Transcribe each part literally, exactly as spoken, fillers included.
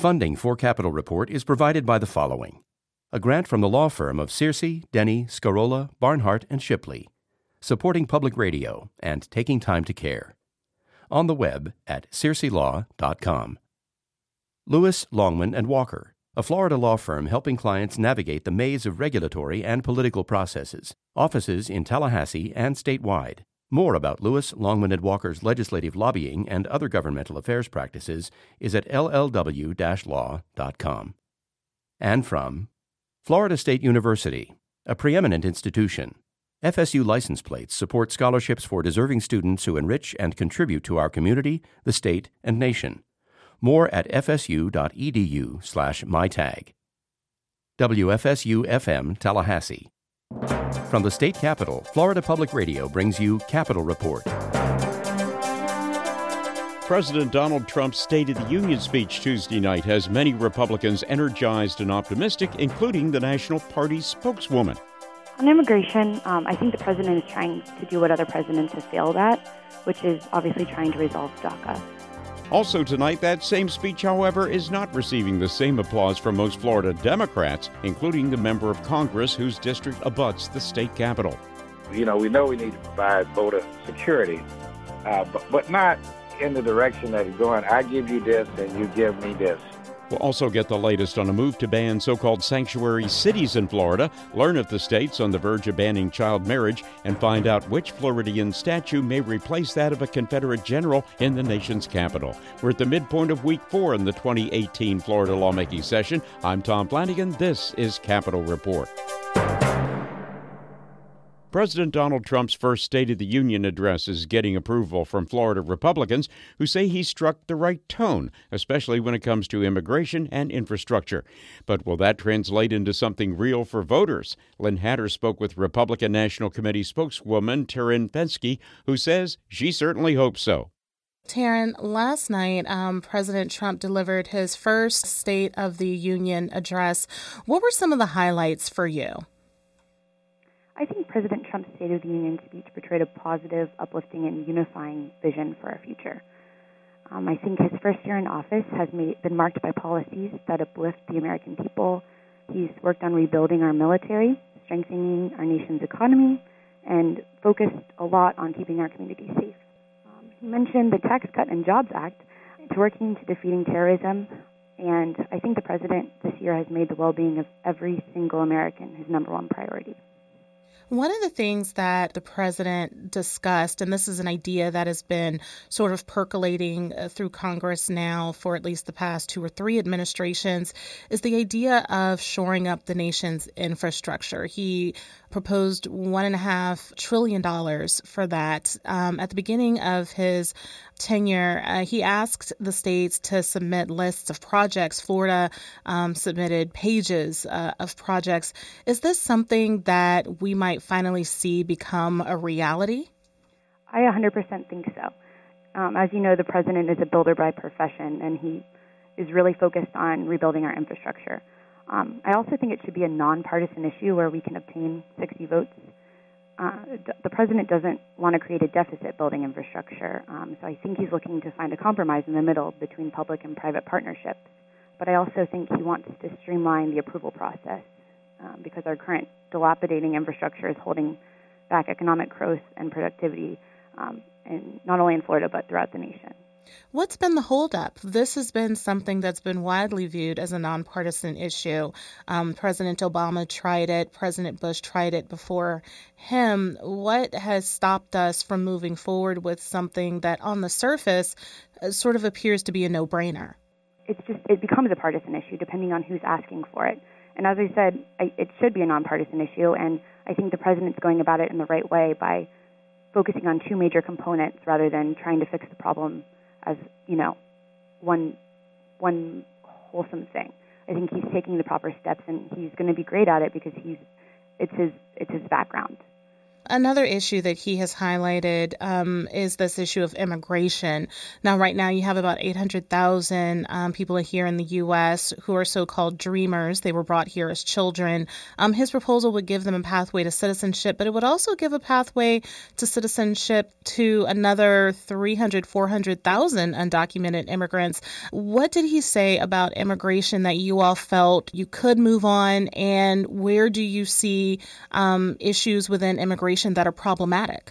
Funding for Capitol Report is provided by the following: a grant from the law firm of Searcy, Denny, Scarola, Barnhart, and Shipley, supporting public radio and taking time to care. On the web at searcy law dot com. Lewis, Longman and Walker, a Florida law firm helping clients navigate the maze of regulatory and political processes. Offices in Tallahassee and statewide. More about Lewis, Longman and Walker's legislative lobbying and other governmental affairs practices is at l l w dash law dot com. And from Florida State University, a preeminent institution. F S U license plates support scholarships for deserving students who enrich and contribute to our community, the state, and nation. More at f s u dot e d u slash my tag. W F S U F M Tallahassee. From the state capitol, Florida Public Radio brings you Capitol Report. President Donald Trump's State of the Union speech Tuesday night has many Republicans energized and optimistic, including the National Party's spokeswoman. On immigration, um, I think the president is trying to do what other presidents have failed at, which is obviously trying to resolve DACA. Also tonight, that same speech, however, is not receiving the same applause from most Florida Democrats, including the member of Congress whose district abuts the state capitol. You know, we know we need to provide voter security, uh, but, but not in the direction that it's going. I give you this and you give me this. We'll also get the latest on a move to ban so-called sanctuary cities in Florida, learn if the state's on the verge of banning child marriage, and find out which Floridian statue may replace that of a Confederate general in the nation's capital. We're at the midpoint of week four in the twenty eighteen Florida lawmaking session. I'm Tom Flanagan. This is Capitol Report. President Donald Trump's first State of the Union address is getting approval from Florida Republicans who say he struck the right tone, especially when it comes to immigration and infrastructure. But will that translate into something real for voters? Lynn Hatter spoke with Republican National Committee spokeswoman Taryn Fenske, who says she certainly hopes so. Taryn, last night, um, President Trump delivered his first State of the Union address. What were some of the highlights for you? I think President Trump's State of the Union speech portrayed a positive, uplifting, and unifying vision for our future. Um, I think his first year in office has made, been marked by policies that uplift the American people. He's worked on rebuilding our military, strengthening our nation's economy, and focused a lot on keeping our communities safe. Um, he mentioned the Tax Cut and Jobs Act, to working to defeating terrorism, and I think the president this year has made the well-being of every single American his number one priority. One of the things that the president discussed, and this is an idea that has been sort of percolating uh, through Congress now for at least the past two or three administrations, is the idea of shoring up the nation's infrastructure. He proposed one and a half trillion dollars for that. Um, at the beginning of his tenure, uh, he asked the states to submit lists of projects. Florida um, submitted pages uh, of projects. Is this something that we might finally see become a reality? I one hundred percent think so. Um, as you know, the president is a builder by profession, and he is really focused on rebuilding our infrastructure. Um, I also think it should be a nonpartisan issue where we can obtain sixty votes. Uh, the president doesn't want to create a deficit building infrastructure, um, so I think he's looking to find a compromise in the middle between public and private partnerships. But I also think he wants to streamline the approval process um, because our current dilapidating infrastructure is holding back economic growth and productivity, um, and not only in Florida but throughout the nation. What's been the holdup? This has been something that's been widely viewed as a nonpartisan issue. Um, President Obama tried it. President Bush tried it before him. What has stopped us from moving forward with something that on the surface uh, sort of appears to be a no-brainer? It's just, it becomes a partisan issue depending on who's asking for it. And as I said, I, it should be a nonpartisan issue, and I think the president's going about it in the right way by focusing on two major components rather than trying to fix the problem as, you know, one one wholesome thing. I think he's taking the proper steps, and he's going to be great at it because he's it's his it's his background. Another issue that he has highlighted um, is this issue of immigration. Now, right now, you have about eight hundred thousand um, people here in the U S who are so-called dreamers. They were brought here as children. Um, his proposal would give them a pathway to citizenship, but it would also give a pathway to citizenship to another three hundred, four hundred thousand undocumented immigrants. What did he say about immigration that you all felt you could move on, and where do you see um, issues within immigration that are problematic?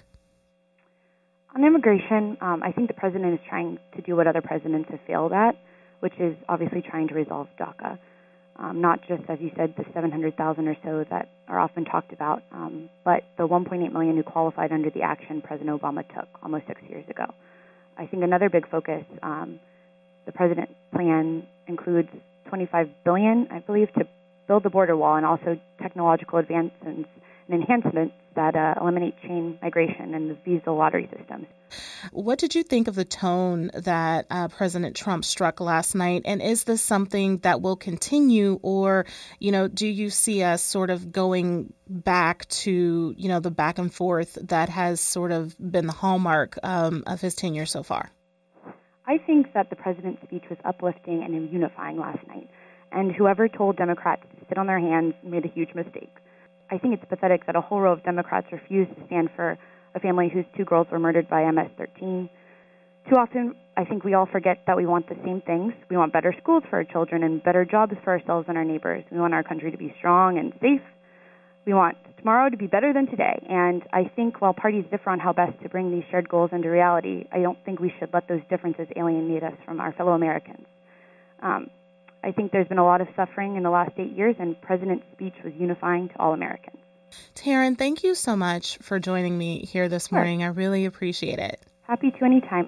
On immigration, um, I think the president is trying to do what other presidents have failed at, which is obviously trying to resolve DACA. Um, not just, as you said, the seven hundred thousand or so that are often talked about, um, but the one point eight million who qualified under the action President Obama took almost six years ago. I think another big focus, um, the president's plan includes twenty-five billion dollars, I believe, to build the border wall, and also technological advancements and enhancements that uh, eliminate chain migration and the visa lottery systems. What did you think of the tone that uh, President Trump struck last night? And is this something that will continue, or, you know, do you see us sort of going back to, you know, the back and forth that has sort of been the hallmark um, of his tenure so far? I think that the president's speech was uplifting and unifying last night, and whoever told Democrats to sit on their hands made a huge mistake. I think it's pathetic that a whole row of Democrats refuse to stand for a family whose two girls were murdered by M S thirteen. Too often, I think we all forget that we want the same things. We want better schools for our children and better jobs for ourselves and our neighbors. We want our country to be strong and safe. We want tomorrow to be better than today. And I think while parties differ on how best to bring these shared goals into reality, I don't think we should let those differences alienate us from our fellow Americans. Um, I think there's been a lot of suffering in the last eight years, and the president's speech was unifying to all Americans. Taryn, thank you so much for joining me here this Sure. morning. I really appreciate it. Happy to anytime.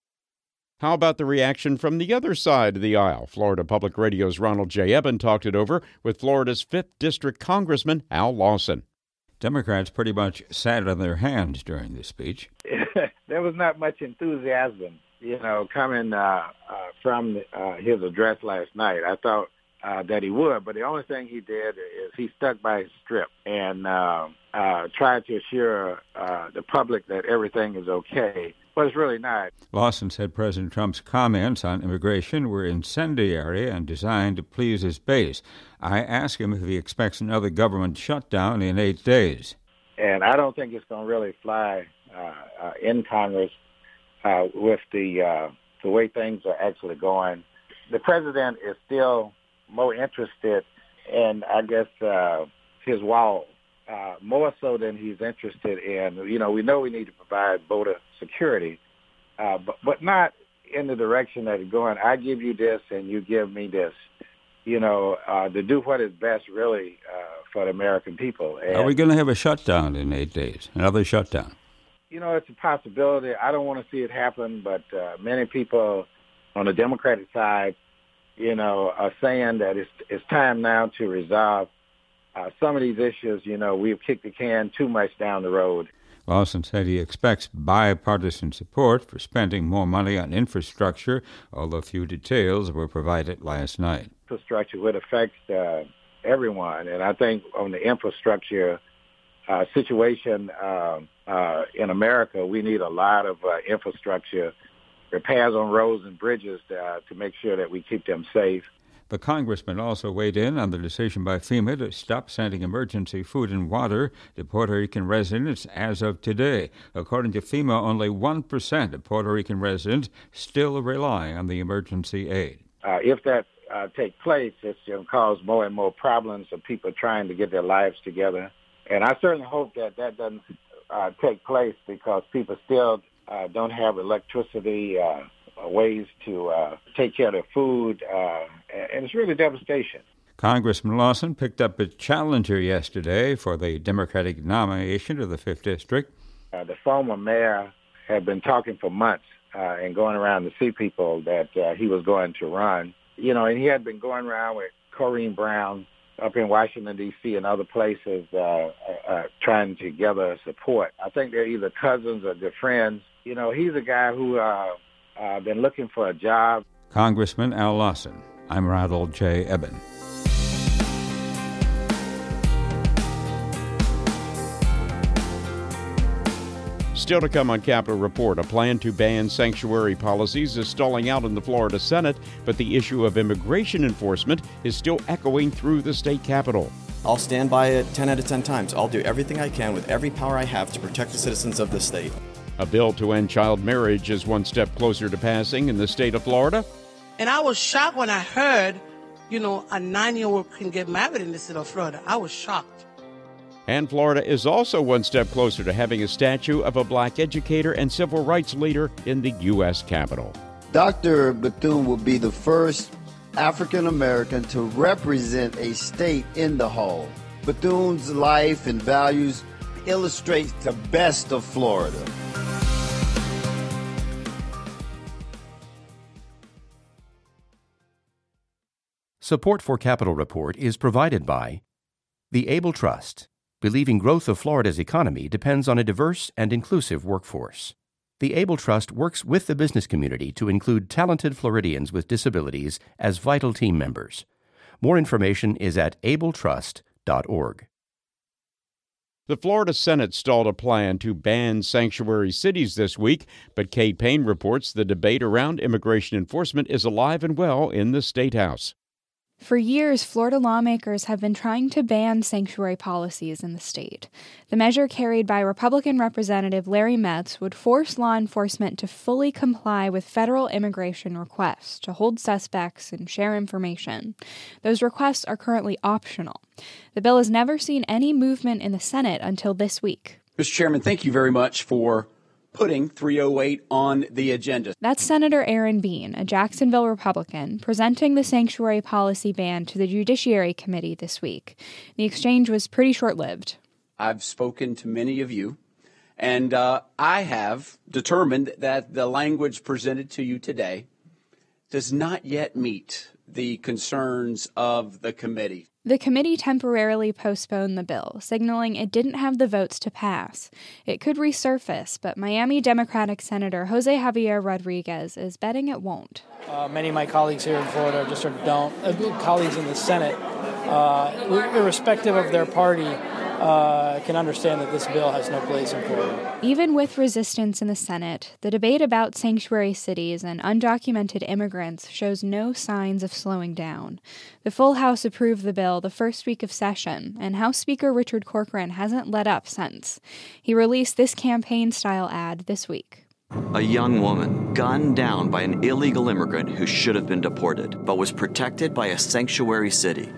How about the reaction from the other side of the aisle? Florida Public Radio's Ronald J. Eben talked it over with Florida's fifth District Congressman Al Lawson. Democrats pretty much sat on their hands during this speech. There was not much enthusiasm, you know, coming uh, uh, from uh, his address last night. I thought uh, that he would, but the only thing he did is he stuck by his script and uh, uh, tried to assure uh, the public that everything is okay, but it's really not. Lawson said President Trump's comments on immigration were incendiary and designed to please his base. I asked him if he expects another government shutdown in eight days. And I don't think it's going to really fly uh, uh, in Congress uh, with the uh, the way things are actually going. The president is still more interested in, I guess, uh, his wall, uh, more so than he's interested in. You know, we know we need to provide voter security, uh, but, but not in the direction that it's going. I give you this and you give me this. You know, uh, to do what is best really uh, for the American people. And, Are we going to have a shutdown in eight days? Another shutdown? You know, it's a possibility. I don't want to see it happen, but uh, many people on the Democratic side, you know, are saying that it's it's time now to resolve uh, some of these issues. You know, we've kicked the can too much down the road. Lawson said he expects bipartisan support for spending more money on infrastructure, although few details were provided last night. Infrastructure would affect uh, everyone, and I think on the infrastructure uh, situation uh, uh, in America, we need a lot of uh, infrastructure repairs on roads and bridges uh, to make sure that we keep them safe. The congressman also weighed in on the decision by FEMA to stop sending emergency food and water to Puerto Rican residents as of today. According to FEMA, only one percent of Puerto Rican residents still rely on the emergency aid. Uh, if that uh, takes place, it's going to cause more and more problems of people trying to get their lives together. And I certainly hope that that doesn't uh, take place, because people still uh, don't have electricity, uh, ways to uh, take care of their food, uh, and it's really devastation. Congressman Lawson picked up a challenger yesterday for the Democratic nomination to the fifth District. Uh, the former mayor had been talking for months uh, and going around to see people that uh, he was going to run. You know, and he had been going around with Corrine Brown up in Washington, D C and other places uh, uh, trying to gather support. I think they're either cousins or they're friends. You know, he's a guy who uh, uh, been looking for a job. Congressman Al Lawson. I'm Ronald J. Eben. Still to come on Capitol Report, a plan to ban sanctuary policies is stalling out in the Florida Senate, but the issue of immigration enforcement is still echoing through the state capitol. I'll stand by it ten out of ten times. I'll do everything I can with every power I have to protect the citizens of this state. A bill to end child marriage is one step closer to passing in the state of Florida. And I was shocked when I heard, you know, a nine-year-old can get married in the state of Florida. I was shocked. And Florida is also one step closer to having a statue of a black educator and civil rights leader in the U S Capitol. Doctor Bethune will be the first African American to represent a state in the hall. Bethune's life and values illustrates the best of Florida. Support for Capitol Report is provided by the Able Trust, believing growth of Florida's economy depends on a diverse and inclusive workforce. The Able Trust works with the business community to include talented Floridians with disabilities as vital team members. More information is at able trust dot org. The Florida Senate stalled a plan to ban sanctuary cities this week, but Kate Payne reports the debate around immigration enforcement is alive and well in the State House. For years, Florida lawmakers have been trying to ban sanctuary policies in the state. The measure carried by Republican Representative Larry Metz would force law enforcement to fully comply with federal immigration requests to hold suspects and share information. Those requests are currently optional. The bill has never seen any movement in the Senate until this week. Mister Chairman, thank you very much for putting three oh eight on the agenda. That's Senator Aaron Bean, a Jacksonville Republican, presenting the sanctuary policy ban to the Judiciary Committee this week. The exchange was pretty short-lived. I've spoken to many of you, and uh, I have determined that the language presented to you today does not yet meet the concerns of the committee. The committee temporarily postponed the bill, signaling it didn't have the votes to pass. It could resurface, but Miami Democratic Senator Jose Javier Rodriguez is betting it won't. Uh, many of my colleagues here in Florida just sort of don't, uh, colleagues in the Senate, uh, irrespective of their party, Uh, can understand that this bill has no place in Florida. Even with resistance in the Senate, the debate about sanctuary cities and undocumented immigrants shows no signs of slowing down. The full House approved the bill the first week of session, and House Speaker Richard Corcoran hasn't let up since. He released this campaign-style ad this week. A young woman gunned down by an illegal immigrant who should have been deported, but was protected by a sanctuary city.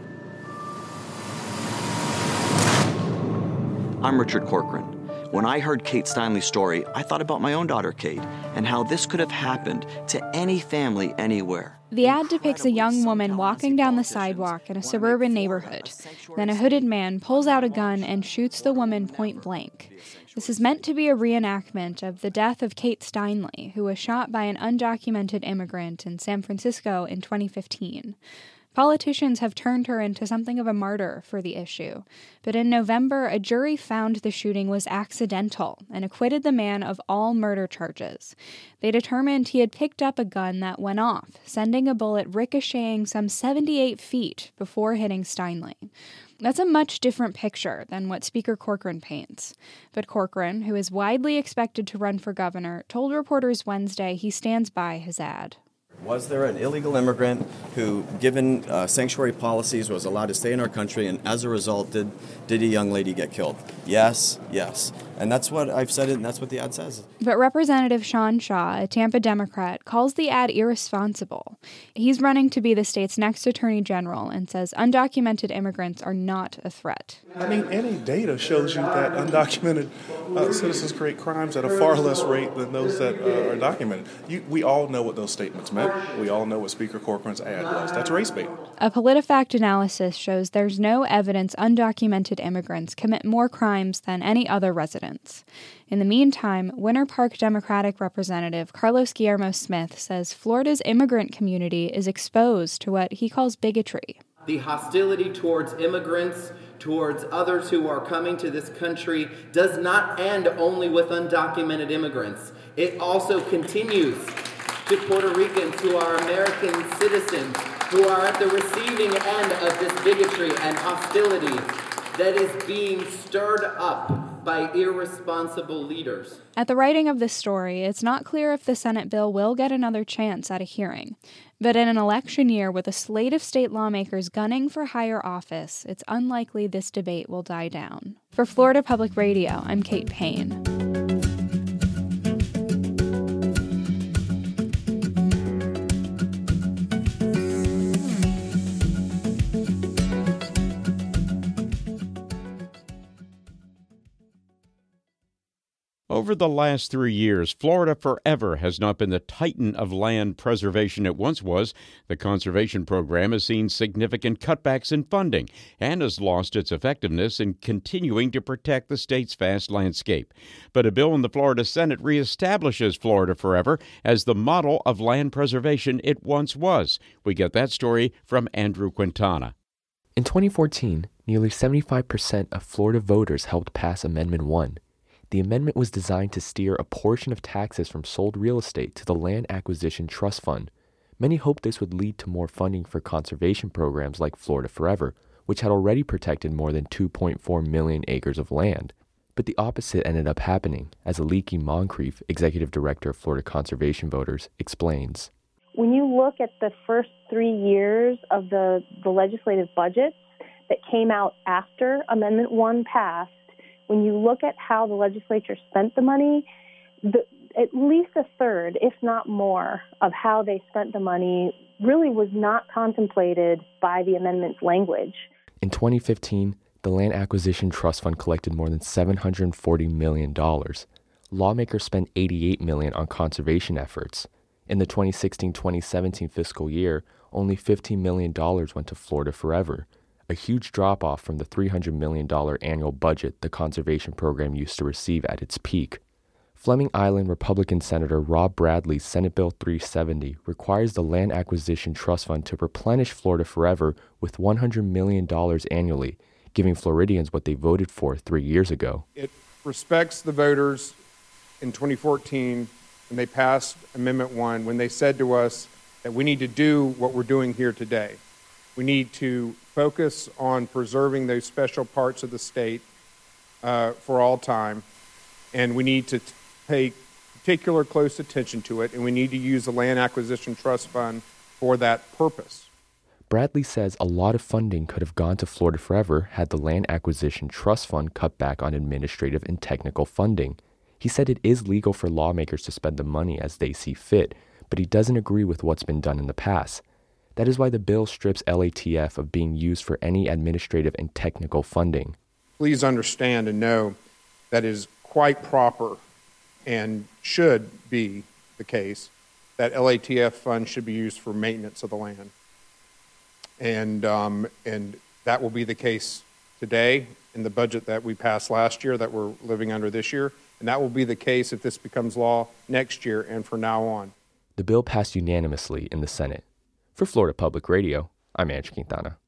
I'm Richard Corcoran. When I heard Kate Steinle's story, I thought about my own daughter, Kate, and how this could have happened to any family anywhere. The ad depicts a young woman walking down the sidewalk in a suburban neighborhood. Then a hooded man pulls out a gun and shoots the woman point blank. This is meant to be a reenactment of the death of Kate Steinle, who was shot by an undocumented immigrant in San Francisco in twenty fifteen. Politicians have turned her into something of a martyr for the issue. But in November, a jury found the shooting was accidental and acquitted the man of all murder charges. They determined he had picked up a gun that went off, sending a bullet ricocheting some seventy-eight feet before hitting Steinle. That's a much different picture than what Speaker Corcoran paints. But Corcoran, who is widely expected to run for governor, told reporters Wednesday he stands by his ad. Was there an illegal immigrant who, given uh, sanctuary policies, was allowed to stay in our country, and as a result, did did a young lady get killed? Yes, yes. And that's what I've said, and that's what the ad says. But Representative Sean Shaw, a Tampa Democrat, calls the ad irresponsible. He's running to be the state's next attorney general and says undocumented immigrants are not a threat. I mean, any data shows you that undocumented uh, citizens create crimes at a far less rate than those that uh, are documented. You, we all know what those statements meant. We all know what Speaker Corcoran's ad was. That's race bait. A PolitiFact analysis shows there's no evidence undocumented immigrants commit more crimes than any other residents. In the meantime, Winter Park Democratic Representative Carlos Guillermo Smith says Florida's immigrant community is exposed to what he calls bigotry. The hostility towards immigrants, towards others who are coming to this country, does not end only with undocumented immigrants. It also continues to Puerto Ricans, who are American citizens, who are at the receiving end of this bigotry and hostility that is being stirred up by irresponsible leaders. At the writing of this story, it's not clear if the Senate bill will get another chance at a hearing. But in an election year with a slate of state lawmakers gunning for higher office, it's unlikely this debate will die down. For Florida Public Radio, I'm Kate Payne. Over the last three years, Florida forever has not been the titan of land preservation it once was. The conservation program has seen significant cutbacks in funding and has lost its effectiveness in continuing to protect the state's vast landscape. But a bill in the Florida Senate reestablishes Florida forever as the model of land preservation it once was. We get that story from Andrew Quintana. In twenty fourteen, nearly seventy-five percent of Florida voters helped pass Amendment one. The amendment was designed to steer a portion of taxes from sold real estate to the Land Acquisition Trust Fund. Many hoped this would lead to more funding for conservation programs like Florida Forever, which had already protected more than two point four million acres of land. But the opposite ended up happening, as Aliki Moncrief, Executive Director of Florida Conservation Voters, explains. When you look at the first three years of the, the legislative budgets that came out after Amendment one passed, when you look at how the legislature spent the money, the, at least a third, if not more, of how they spent the money really was not contemplated by the amendment's language. In twenty fifteen, the Land Acquisition Trust Fund collected more than seven hundred forty million dollars. Lawmakers spent eighty-eight million dollars on conservation efforts. In the twenty sixteen twenty seventeen fiscal year, only fifteen million dollars went to Florida Forever, a huge drop-off from the three hundred million dollars annual budget the conservation program used to receive at its peak. Fleming Island Republican Senator Rob Bradley's Senate Bill three seventy requires the Land Acquisition Trust Fund to replenish Florida Forever with one hundred million dollars annually, giving Floridians what they voted for three years ago. It respects the voters in twenty fourteen when they passed Amendment one, when they said to us that we need to do what we're doing here today. We need to focus on preserving those special parts of the state uh, for all time, and we need to t- pay particular close attention to it, and we need to use the Land Acquisition Trust Fund for that purpose. Bradley says a lot of funding could have gone to Florida Forever had the Land Acquisition Trust Fund cut back on administrative and technical funding. He said it is legal for lawmakers to spend the money as they see fit, but he doesn't agree with what's been done in the past. That is why the bill strips L A T F of being used for any administrative and technical funding. Please understand and know that it is quite proper and should be the case that L A T F funds should be used for maintenance of the land. And, um, and that will be the case today in the budget that we passed last year that we're living under this year. And that will be the case if this becomes law next year and from now on. The bill passed unanimously in the Senate. For Florida Public Radio, I'm Andrew Quintana.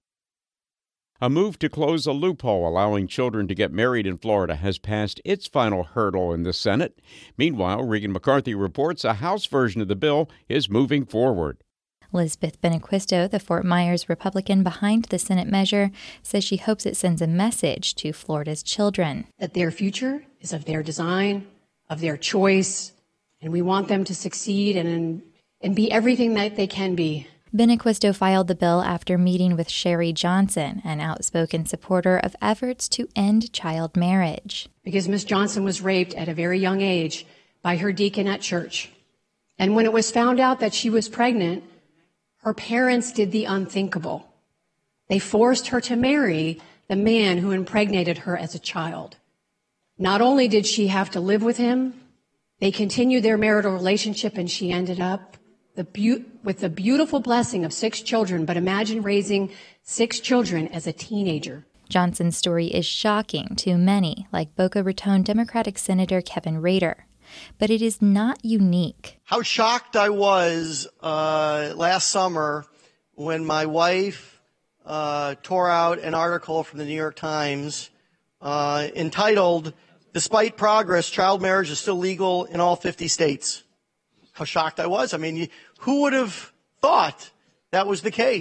A move to close a loophole allowing children to get married in Florida has passed its final hurdle in the Senate. Meanwhile, Regan McCarthy reports a House version of the bill is moving forward. Elizabeth Benequisto, the Fort Myers Republican behind the Senate measure, says she hopes it sends a message to Florida's children. That their future is of their design, of their choice, and we want them to succeed and, and be everything that they can be. Benequisto filed the bill after meeting with Sherry Johnson, an outspoken supporter of efforts to end child marriage. Because Miss Johnson was raped at a very young age by her deacon at church. And when it was found out that she was pregnant, her parents did the unthinkable. They forced her to marry the man who impregnated her as a child. Not only did she have to live with him, they continued their marital relationship and she ended up The be- with the beautiful blessing of six children, but imagine raising six children as a teenager. Johnson's story is shocking to many, like Boca Raton Democratic Senator Kevin Rader. But it is not unique. How shocked I was uh, last summer when my wife uh, tore out an article from the New York Times uh, entitled, "Despite Progress, Child Marriage is Still Legal in All fifty states." How shocked I was. I mean, who would have thought that was the case?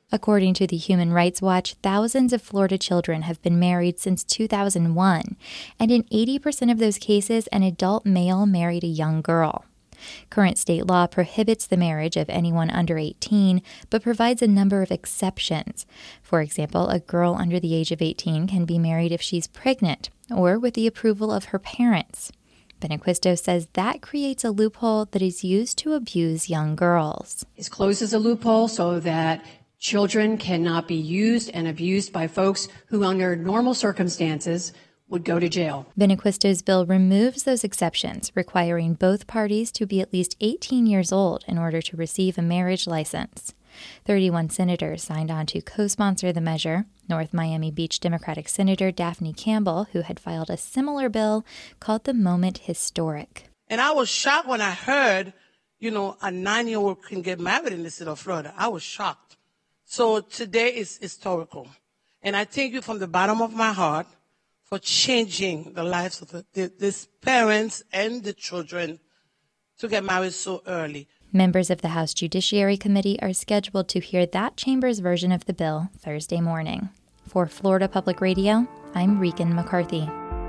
According to the Human Rights Watch, thousands of Florida children have been married since two thousand one, and in eighty percent of those cases, an adult male married a young girl. Current state law prohibits the marriage of anyone under eighteen, but provides a number of exceptions. For example, a girl under the age of eighteen can be married if she's pregnant or with the approval of her parents. Benaquisto says that creates a loophole that is used to abuse young girls. It closes a loophole so that children cannot be used and abused by folks who, under normal circumstances, would go to jail. Benaquisto's bill removes those exceptions, requiring both parties to be at least eighteen years old in order to receive a marriage license. thirty-one senators signed on to co-sponsor the measure. North Miami Beach Democratic Senator Daphne Campbell, who had filed a similar bill, called the moment historic. And I was shocked when I heard, you know, a nine-year-old can get married in the state of Florida. I was shocked. So today is historical. And I thank you from the bottom of my heart for changing the lives of the, the, these parents and the children to get married so early. Members of the House Judiciary Committee are scheduled to hear that chamber's version of the bill Thursday morning. For Florida Public Radio, I'm Regan McCarthy.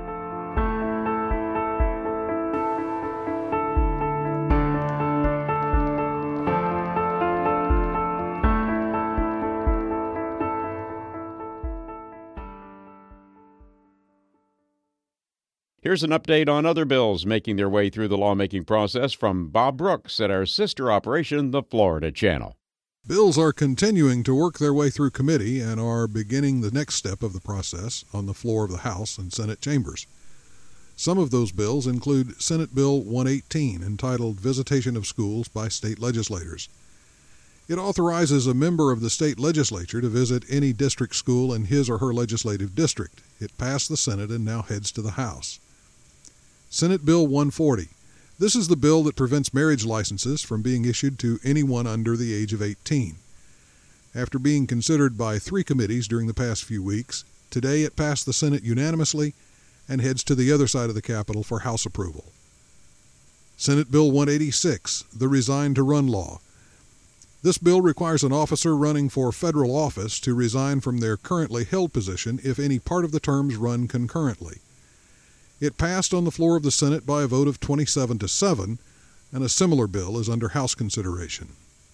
Here's an update on other bills making their way through the lawmaking process from Bob Brooks at our sister operation, the Florida Channel. Bills are continuing to work their way through committee and are beginning the next step of the process on the floor of the House and Senate chambers. Some of those bills include Senate Bill one eighteen, entitled Visitation of Schools by State Legislators. It authorizes a member of the state legislature to visit any district school in his or her legislative district. It passed the Senate and now heads to the House. Senate Bill one forty. This is the bill that prevents marriage licenses from being issued to anyone under the age of eighteen. After being considered by three committees during the past few weeks, today it passed the Senate unanimously and heads to the other side of the Capitol for House approval. Senate Bill one eighty-six, the Resign to Run law. This bill requires an officer running for federal office to resign from their currently held position if any part of the terms run concurrently. It passed on the floor of the Senate by a vote of twenty-seven to seven, and a similar bill is under House consideration.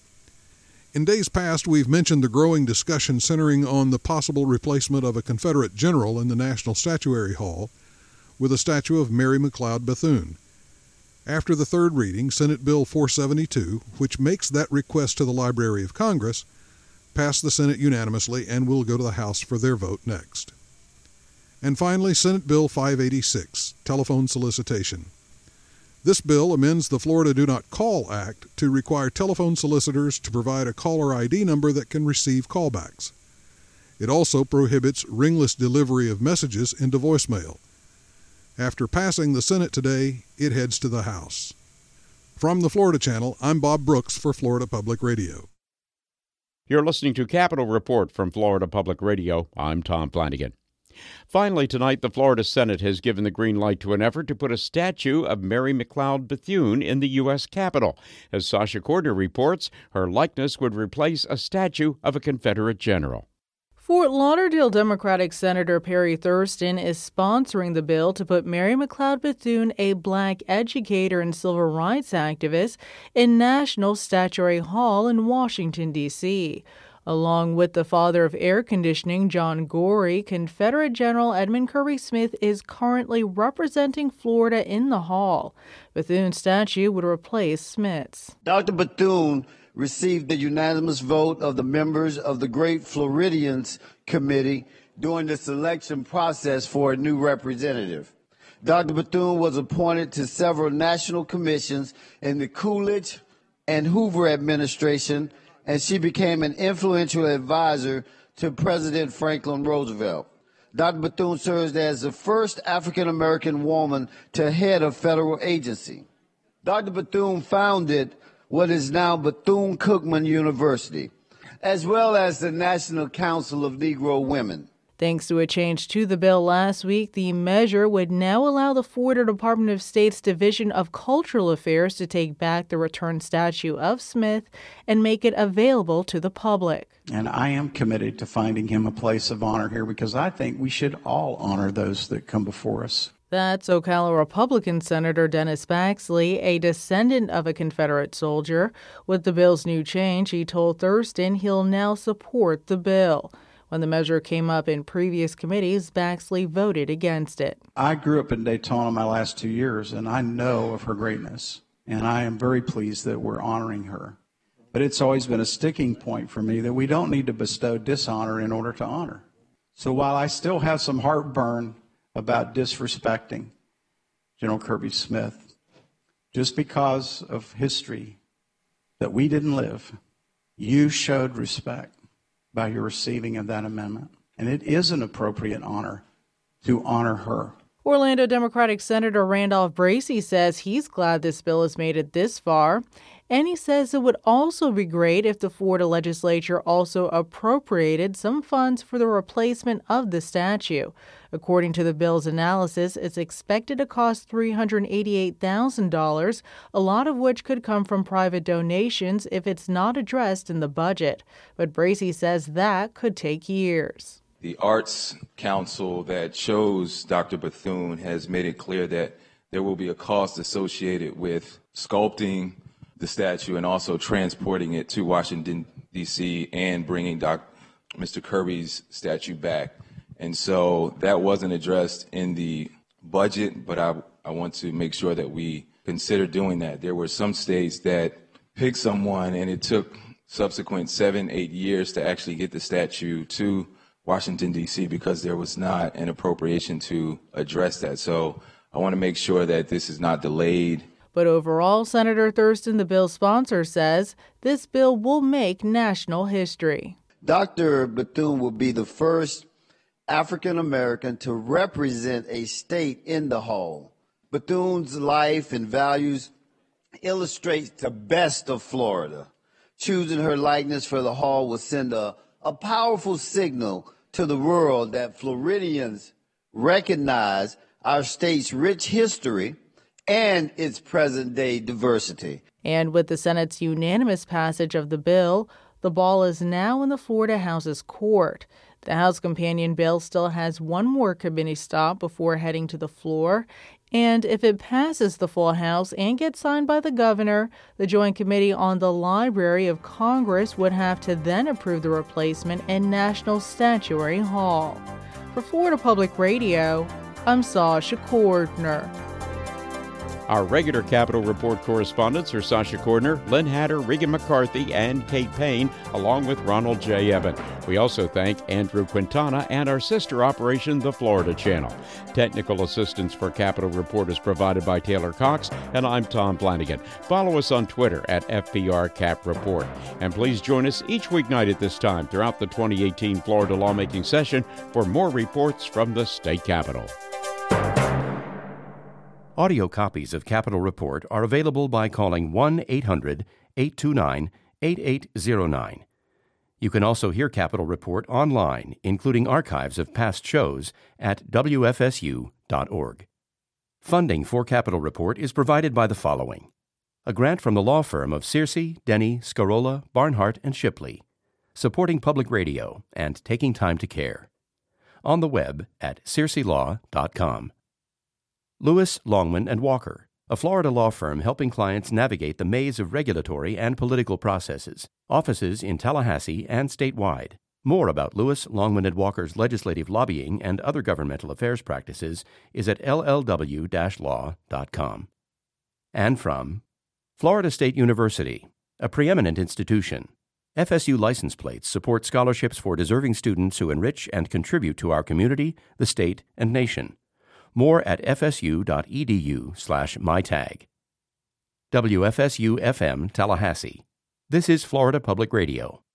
In days past, we've mentioned the growing discussion centering on the possible replacement of a Confederate general in the National Statuary Hall with a statue of Mary McLeod Bethune. After the third reading, Senate Bill four seventy-two, which makes that request to the Library of Congress, passed the Senate unanimously and will go to the House for their vote next. And finally, Senate Bill five eighty-six, Telephone Solicitation. This bill amends the Florida Do Not Call Act to require telephone solicitors to provide a caller I D number that can receive callbacks. It also prohibits ringless delivery of messages into voicemail. After passing the Senate today, it heads to the House. From the Florida Channel, I'm Bob Brooks for Florida Public Radio. You're listening to Capitol Report from Florida Public Radio. I'm Tom Flanagan. Finally, tonight, the Florida Senate has given the green light to an effort to put a statue of Mary McLeod Bethune in the U S Capitol. As Sasha Cordner reports, her likeness would replace a statue of a Confederate general. Fort Lauderdale Democratic Senator Perry Thurston is sponsoring the bill to put Mary McLeod Bethune, a black educator and civil rights activist, in National Statuary Hall in Washington, D C Along with the father of air conditioning, John Gorey, Confederate General Edmund Curry Smith is currently representing Florida in the hall. Bethune's statue would replace Smith's. Doctor Bethune received the unanimous vote of the members of the Great Floridians Committee during the selection process for a new representative. Doctor Bethune was appointed to several national commissions in the Coolidge and Hoover administration, and she became an influential advisor to President Franklin Roosevelt. Doctor Bethune serves as the first African-American woman to head a federal agency. Doctor Bethune founded what is now Bethune-Cookman University, as well as the National Council of Negro Women. Thanks to a change to the bill last week, the measure would now allow the Florida Department of State's Division of Cultural Affairs to take back the returned statue of Smith and make it available to the public. And I am committed to finding him a place of honor here because I think we should all honor those that come before us. That's Ocala Republican Senator Dennis Baxley, a descendant of a Confederate soldier. With the bill's new change, he told Thurston he'll now support the bill. When the measure came up in previous committees, Baxley voted against it. I grew up in Daytona my last two years, and I know of her greatness, and I am very pleased that we're honoring her. But it's always been a sticking point for me that we don't need to bestow dishonor in order to honor. So while I still have some heartburn about disrespecting General Kirby Smith, just because of history that we didn't live, you showed respect by your receiving of that amendment. And it is an appropriate honor to honor her. Orlando Democratic Senator Randolph Bracey says he's glad this bill has made it this far. And he says it would also be great if the Florida legislature also appropriated some funds for the replacement of the statue. According to the bill's analysis, it's expected to cost three hundred eighty-eight thousand dollars, a lot of which could come from private donations if it's not addressed in the budget. But Bracey says that could take years. The Arts Council that chose Doctor Bethune has made it clear that there will be a cost associated with sculpting the statue and also transporting it to Washington, D C and bringing Doc, Mister Kirby's statue back. And so that wasn't addressed in the budget, but I, I want to make sure that we consider doing that. There were some states that picked someone and it took subsequent seven, eight years to actually get the statue to Washington, D C because there was not an appropriation to address that. So I want to make sure that this is not delayed. But overall, Senator Thurston, the bill's sponsor, says this bill will make national history. Doctor Bethune will be the first African American to represent a state in the hall. Bethune's life and values illustrates the best of Florida. Choosing her likeness for the hall will send a, a powerful signal to the world that Floridians recognize our state's rich history and its present-day diversity. And with the Senate's unanimous passage of the bill, the ball is now in the Florida House's court. The House companion bill still has one more committee stop before heading to the floor. And if it passes the full House and gets signed by the governor, the Joint Committee on the Library of Congress would have to then approve the replacement in National Statuary Hall. For Florida Public Radio, I'm Sasha Cordner. Our regular Capitol Report correspondents are Sasha Cordner, Lynn Hatter, Regan McCarthy, and Kate Payne, along with Ronald J. Evan. We also thank Andrew Quintana and our sister operation, the Florida Channel. Technical assistance for Capitol Report is provided by Taylor Cox, and I'm Tom Flanagan. Follow us on Twitter at F P R Cap Report. And please join us each weeknight at this time throughout the twenty eighteen Florida lawmaking session for more reports from the state capitol. Audio copies of Capitol Report are available by calling one eight hundred eight two nine eight eight zero nine. You can also hear Capitol Report online, including archives of past shows at W F S U dot org. Funding for Capitol Report is provided by the following: a grant from the law firm of Searcy, Denny, Scarola, Barnhart, and Shipley, supporting public radio and taking time to care. On the web at searcy law dot com. Lewis, Longman and Walker, a Florida law firm helping clients navigate the maze of regulatory and political processes. Offices in Tallahassee and statewide. More about Lewis, Longman and Walker's legislative lobbying and other governmental affairs practices is at L L W law dot com. And from Florida State University, a preeminent institution. F S U license plates support scholarships for deserving students who enrich and contribute to our community, the state, and nation. More at fsu.edu slash mytag. W F S U F M Tallahassee. This is Florida Public Radio.